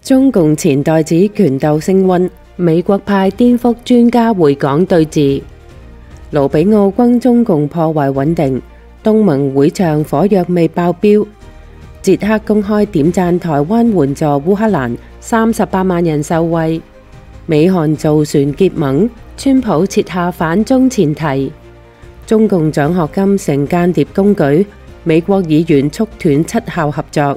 中共前代指權鬥升溫，美國派顛覆專家回港對峙。盧比奧轟中共破壞穩定，東盟會場火藥味爆標。捷克公開點讚台灣援助烏克蘭，38萬人受惠。美韓造船結盟，川普設下反中前提。中共獎學金成間諜工具，美國議員促斷七校合作。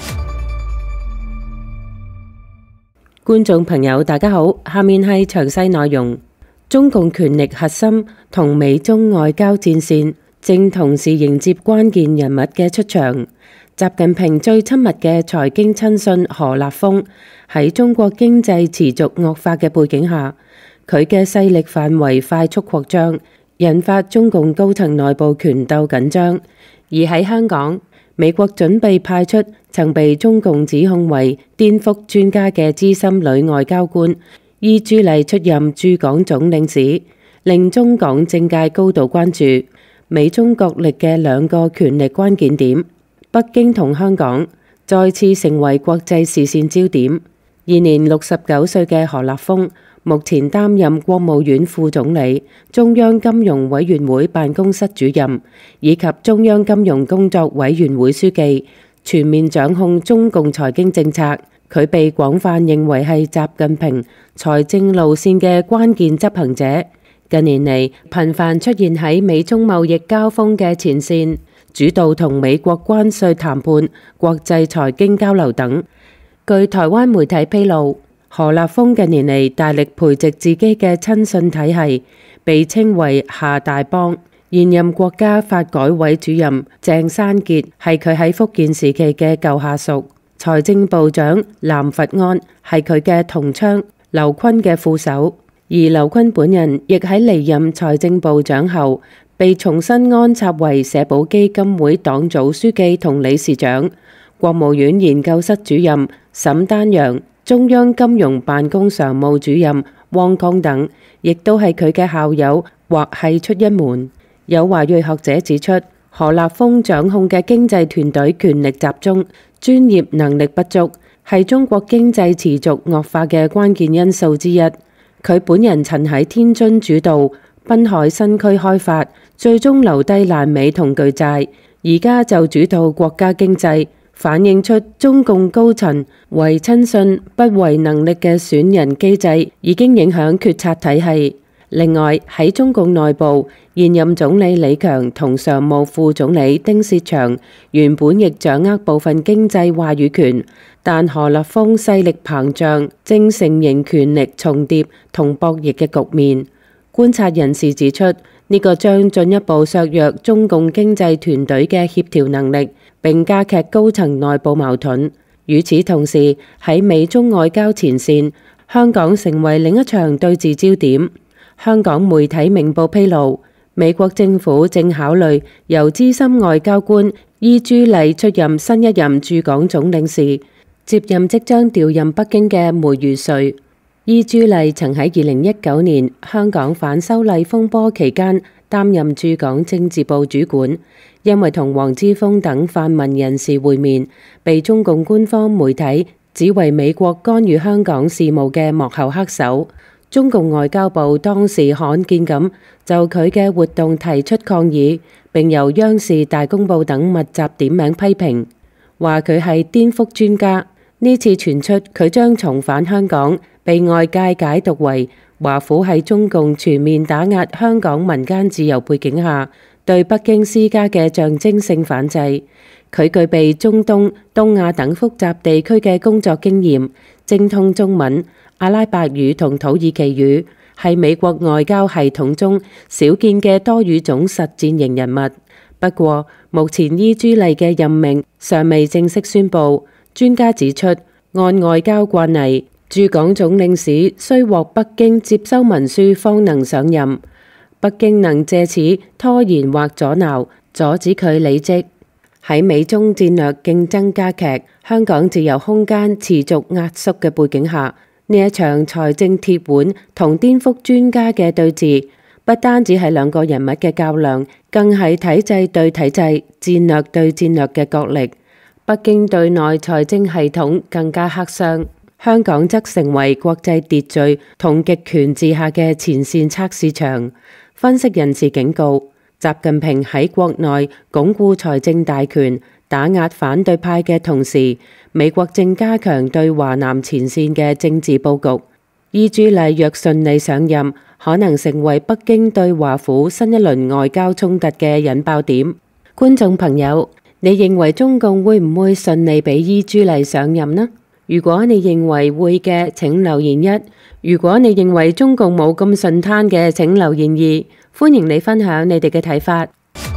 觀眾朋友大家好，下面係詳細內容。中共權力核心同美中外交戰線正同時迎接關鍵人物嘅出場。習近平最親密嘅財經親信何立峰喺中國經濟持續惡化嘅背景下，佢嘅勢力範圍快速擴張，引發中共高層內部權鬥緊張。而喺香港，美國準備派出曾被中共指控為顛覆專家嘅資深女外交官伊朱麗出任駐港總領事，令中港政界高度關注美中角力嘅兩個權力關鍵點。北京同香港再次成為國際視線焦點。現年69歲嘅何立峰，目前擔任國務院副總理、中央金融委員會辦公室主任以及中央金融工作委員會書記，全面掌控中共財經政策。佢被廣泛認為係習近平財政路線嘅關鍵執行者。近年嚟，頻繁出現喺美中貿易交鋒嘅前線，主導同美國關稅談判、國際財經交流等。據台灣媒體披露，何立峰近年嚟大力培植自己嘅親信體系，被稱為夏大幫。現任國家發改委主任鄭山傑係佢喺福建時期嘅舊下屬，財政部長藍佛安係佢嘅同窗劉昆嘅副手，而劉昆本人亦喺離任財政部長後，被重新安插為社保基金會黨組書記同理事長。國務院研究室主任沈丹陽、中央金融辦公常務主任汪剛等，亦都係佢嘅校友或係出一門。有華裔學者指出，何立峰掌控嘅經濟團隊權力集中，專業能力不足，係中國經濟持續惡化嘅關鍵因素之一。佢本人曾喺天津主導濱海新區開發，最終留低爛尾同巨債，而家就主導國家經濟，反映出中共高層唯親信不唯能力嘅選人機制已經影響決策體系。另外喺中共內部，現任總理李強同常務副總理丁薛祥原本亦掌握部分經濟話語權，但何立峰勢力膨脹，正成形權力重疊同博弈嘅局面。觀察人士指出，呢個將進一步削弱中共經濟團隊嘅協調能力，並加劇高層內部矛盾。與此同時，喺美中外交前線，香港成為另一場對峙焦點。香港媒體明報披露，美國政府正考慮由資深外交官伊朱麗出任新一任駐港總領事，接任即將調任北京嘅梅如瑞。伊朱麗曾喺2019年香港反修例風波期間擔任駐港政治部主管，因為同黃之鋒等泛民人士會面，被中共官方媒體指為美國干預香港事務嘅幕後黑手。中共外交部當時罕見咁就佢嘅活動提出抗議，並由央視、大公報等密集點名批評，話佢係顛覆專家。呢次傳出佢將重返香港，被外界解讀為華府喺中共全面打壓香港民間自由背景下，對北京施加嘅象徵性反制。佢具備中東、東亞等複雜地區嘅工作經驗，精通中文、阿拉伯語同土耳其語，係美國外交系統中少見嘅多語種實戰型人物。不過，目前伊朱麗嘅任命尚未正式宣布。專家指出，按外交慣例，駐港總領事須獲北京接收文書方能上任，北京能借此拖延或阻撓，阻止佢履職。喺美中戰略競爭加劇、香港自由空間持續壓縮嘅背景下，呢一場財政鐵腕同顛覆專家嘅對峙，不單止係兩個人物嘅較量，更係體制對體制、戰略對戰略嘅角力。北京對內財政系統更加黑箱。 香港則成為國際秩序同極權治下嘅前線測試場。分析人士警告，習近平喺國內鞏固財政大權，打壓反對派嘅同時，美國正加強對華南前線嘅政治佈局。伊朱麗若順利上任，可能成為北京對華府新一輪外交衝突嘅引爆點。觀眾朋友，你認為中共會唔會順利俾伊朱麗上任呢？如果你認為會嘅，請留言1；如果你認為中共冇咁順攤嘅，請留言2。歡迎你分享你哋嘅睇法。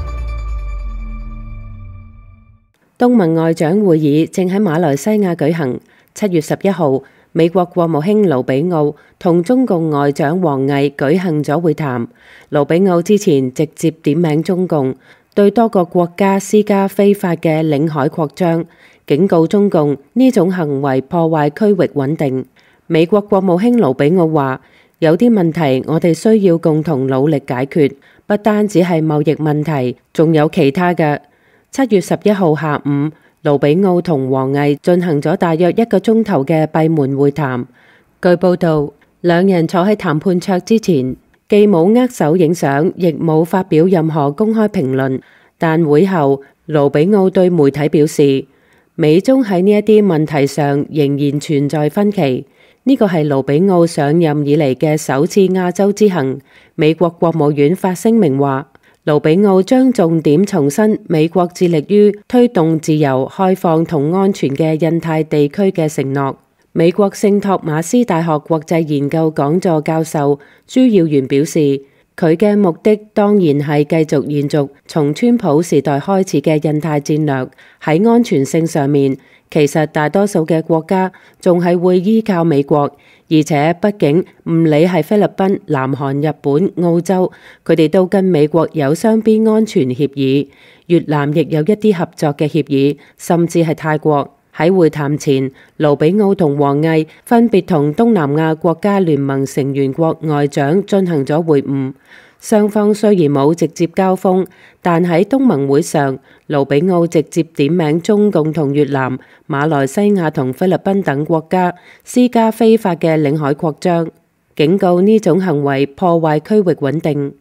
東盟外長會議正喺馬來西亞舉行。7月11號，美國國務卿盧比奧同中共外長王毅舉行咗會談。盧比奧之前直接點名中共，對多個國家施加非法嘅領海擴張，警告中共呢種行為破壞區域穩定。美國國務卿盧比奧話：有啲問題我哋需要共同努力解決，不單止係貿易問題，仲有其他嘅。7月11號下午，盧比奧同王毅進行咗大約1個鐘頭嘅閉門會談。據報道，兩人坐喺談判桌之前，既冇握手影相，亦冇發表任何公開評論。但會後，盧比奧對媒體表示，美中喺呢一啲問題上仍然存在分歧。呢個係盧比奧上任以嚟嘅首次亞洲之行。美國國務院發聲明話，盧比奧將重點重申美國致力於推動自由、開放同安全嘅印太地區嘅承諾。美國聖托馬斯大學國際研究講座教授朱耀元表示，佢嘅目的當然係繼續延續從川普時代開始嘅印太戰略。喺安全性上面，其實大多數嘅國家仲係會依靠美國，而且畢竟唔理係菲律賓、南韓、日本、澳洲，佢哋都跟美國有雙邊安全協議，越南亦有一啲合作嘅協議，甚至係泰國。喺會談前，盧比奧同王毅分別同東南亞國家聯盟成員國外長進行咗會晤。雙方雖然冇直接交鋒，但喺東盟會上，盧比奧直接點名中共同越南、馬來西亞同菲律賓等國家施加非法嘅領海擴張，警告呢種行為破壞區域穩定。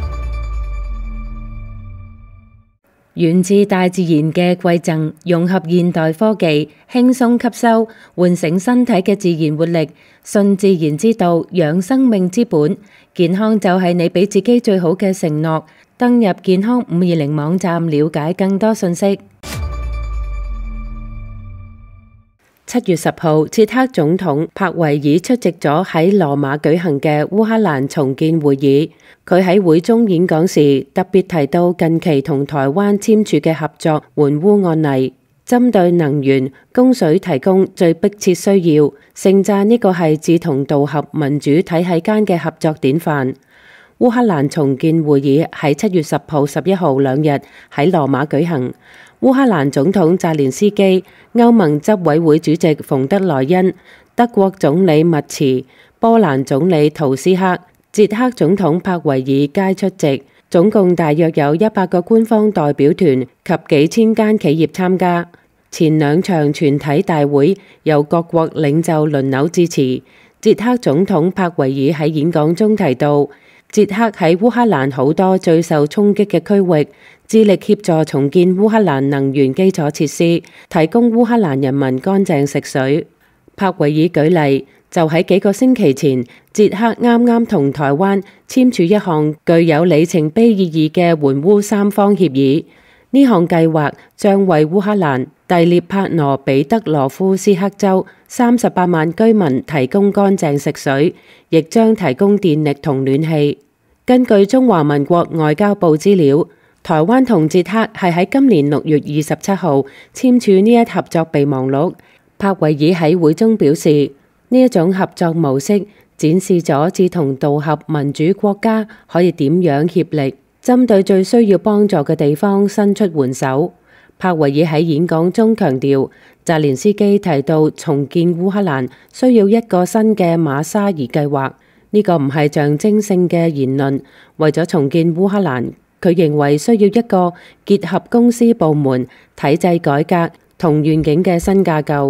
源自大自然嘅饋贈，融合現代科技，輕鬆吸收，喚醒身體嘅自然活力。順自然之道，養生命之本。健康就係你俾自己最好嘅承諾。登入健康520網站了解更多信息。7月10號，捷克總統帕維爾出席咗喺羅馬舉行嘅烏克蘭重建會議。佢喺會中演講時，特別提到近期同台灣簽署嘅合作援烏案例，針對能源、供水提供最迫切需要，盛讚呢個係志同道合民主體系間嘅合作典範。烏克蘭重建會議喺7月10號、11號兩日喺羅馬舉行。烏克蘭總統澤連斯基、歐盟執委會主席馮德萊恩、德國總理默茨、波蘭總理圖斯克、捷克總統帕維爾皆出席，總共大約有100個官方代表團及幾千間企業參加。前兩場全體大會由各國領袖輪流致辭。捷克總統帕維爾喺演講中提到，捷克喺烏克蘭好多最受衝擊嘅區域，致力協助重建烏克蘭能源基礎設施，提供烏克蘭人民乾淨食水。帕維爾舉例，就喺幾個星期前，捷克啱啱同台灣簽署一項具有里程碑意義嘅援烏三方協議。呢項計劃將為烏克蘭第聶伯羅彼得羅夫斯克州38萬居民提供乾淨食水，亦將提供電力同暖氣。根據中華民國外交部資料，台灣同捷克係喺今年6月27號簽署呢一合作備忘錄。帕維爾喺會中表示，呢一種合作模式展示咗志同道合民主國家可以點樣協力，針對最需要幫助嘅地方伸出援手。帕維爾喺演講中強調，澤連斯基提到重建烏克蘭需要一個新嘅馬沙爾計劃，呢個唔係象徵性嘅言論。為咗重建烏克蘭，佢認為需要一個結合公司部門、體制改革同願景嘅新架構。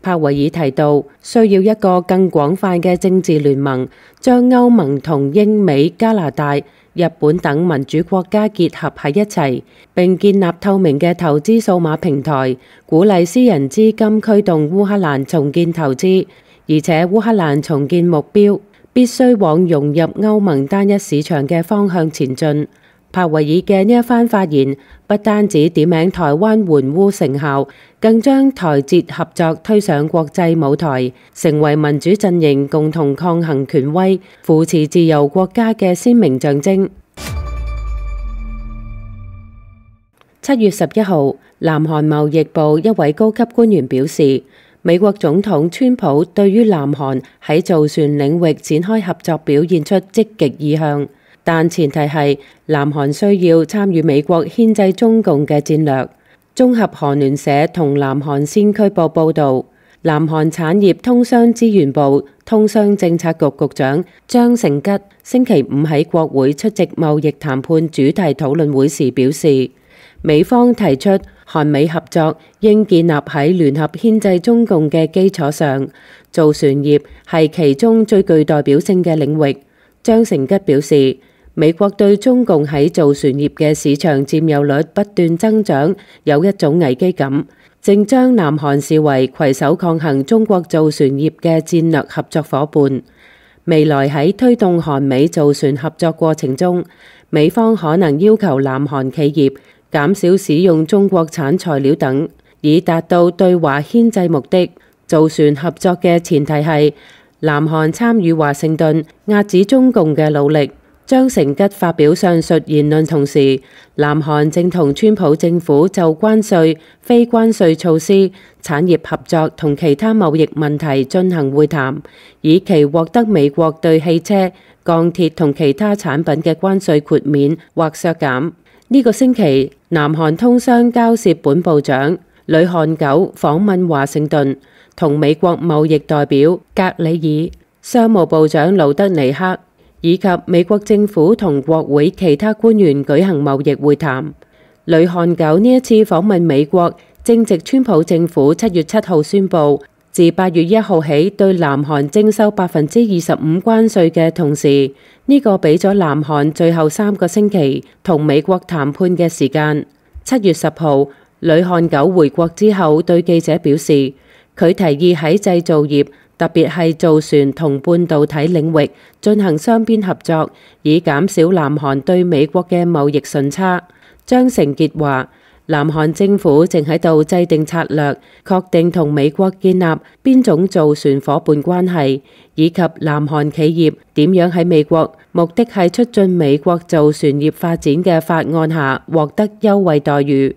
柏維爾提到，需要一個更廣泛嘅政治聯盟，將歐盟同英美、加拿大、日本等民主國家結合喺一齊，並建立透明嘅投資數碼平台，鼓勵私人資金驅動烏克蘭重建投資，而且烏克蘭重建目標必須往融入歐盟單一市場嘅方向前進。柏維爾嘅呢一番發言不單止點名台灣援烏成效，更將台捷合作推上國際舞台，成為民主陣營共同抗衡權威、扶持自由國家嘅鮮明象徵。7月11號，南韓貿易部一位高級官員表示，美國總統川普對於南韓喺造船領域展開合作表現出積極意向。但前提係南韓需要參與美國牽制中共嘅戰略。綜合韓聯社同南韓先驅報報導，南韓產業通商資源部通商政策局局長張成吉星期五喺國會出席貿易談判主題討論會時表示，美方提出韓美合作應建立喺聯合牽制中共嘅基礎上，造船業係其中最具代表性嘅領域。張成吉表示，美國對中共喺造船業嘅市場佔有率不斷增長有一種危機感，正將南韓視為攜手抗衡中國造船業嘅戰略合作夥伴。未來喺推動韓美造船合作過程中，美方可能要求南韓企業減少使用中國產材料等，以達到對華牽制目的。造船合作嘅前提係南韓參與華盛頓壓止中共嘅努力。張成吉發表上述言論同時，南韓正同川普政府就關稅、非關稅措施、產業合作同其他貿易問題進行會談，以期獲得美國對汽車、鋼鐵同其他產品嘅關稅豁免或削減。呢個星期，南韓通商交涉本部長呂漢九訪問華盛頓，同美國貿易代表格里爾、商務部長魯德尼克以及美國政府同國會其他官員舉行貿易會談。呂漢九呢一次訪問美國，正值川普政府7月7號宣布，自8月1號起對南韓徵收25%關稅嘅同時，呢個俾咗南韓最後3個星期同美國談判嘅時間。7月10號，呂漢九回國之後對記者表示，佢提議喺製造業，特別係造船同半導體領域進行雙邊合作，以減少南韓對美國嘅貿易順差。張成傑話，南韓政府正喺度制定策略，確定同美國建立邊種造船夥伴關係，以及南韓企業點樣喺美國，目的係促進美國造船業發展嘅法案下獲得優惠待遇。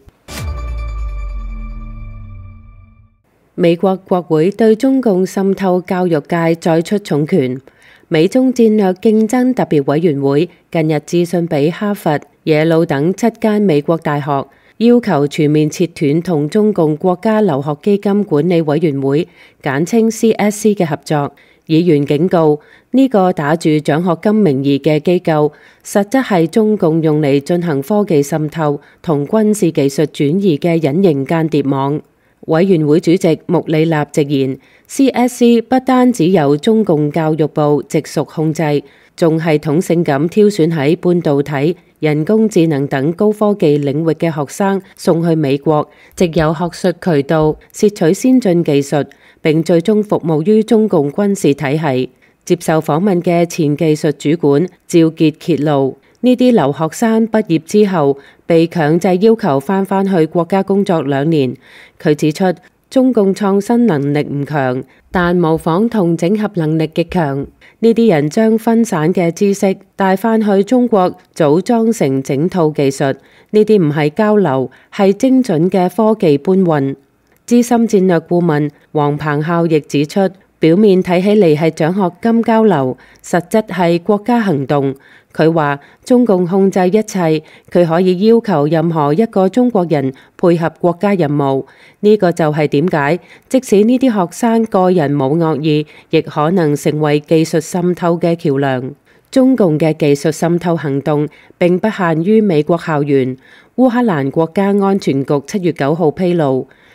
美國國會對中共滲透教育界再出重拳。美中戰略競爭特別委員會近日致信俾哈佛、耶魯等7間美國大學，要求全面切斷同中共國家留學基金管理委員會簡稱 CSC 嘅合作。議員警告，呢個打住獎學金名義嘅機構，實質係中共用嚟進行科技滲透同軍事技術轉移嘅隱形間諜網。委員會主席穆里納直言， CSC 不單只有中共教育部直屬控制，仲系統性咁挑選喺半導體、人工智能等高科技領域嘅學生送去美國，藉由學術渠道竊取先進技術，並最終服務於中共軍事體系。接受訪問嘅前技術主管趙傑揭露，呢啲留學生畢業之後被強制要求返去國家工作2年。佢指出，中共創新能力唔強，但模仿同整合能力極強。呢啲人將分散嘅知識帶返去中國，組裝成整套技術。呢啲唔係交流，係精準嘅科技搬運。資深戰略顧問黃鵬孝亦指出，表面睇起嚟係獎學金交流，實質係國家行動。佢話中共控制一切，佢可以要求任何一個中國人配合國家任務。呢個就係點解即使呢啲學生個人冇惡意，亦可能成為技術滲透嘅橋樑。中共嘅技術滲透行動並不限於美國校園。烏克蘭國家安全局7月9號披露，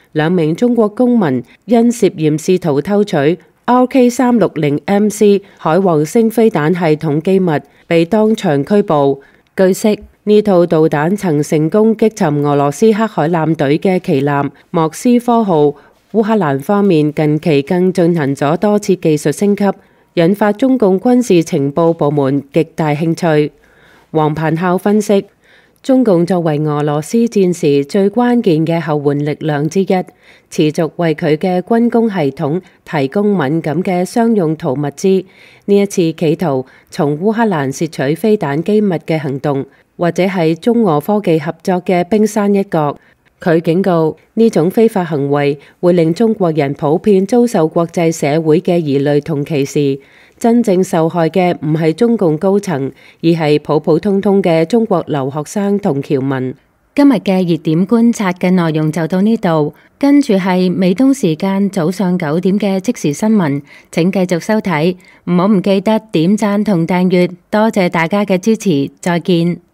兩名中國公民因涉嫌試圖偷取 RK360MC 海王星飛彈系統機密，被當場拘捕。據悉，呢套導彈曾成功擊沉俄羅斯黑海艦隊嘅旗艦莫斯科號。烏克蘭方面近期更進行咗多次技術升級，引發中共軍事情報部門極大興趣。黃鵬孝分析，中共作為俄羅斯戰時最關鍵嘅後援力量之一，持續為佢嘅軍工系統提供敏感嘅商用途物資。呢一次企圖從烏克蘭竊取飛彈機密嘅行動，或者係中俄科技合作嘅冰山一角。佢警告，呢種非法行為會令中國人普遍遭受國際社會嘅疑慮同歧視。真正受害嘅唔係中共高層，而係普普通通嘅中國留學生同僑民。今日嘅熱點觀察嘅內容就到呢度，跟住係美東時間早上9點嘅即時新聞，請繼續收睇，唔記得點讚同訂閱，多謝大家嘅支持，再見。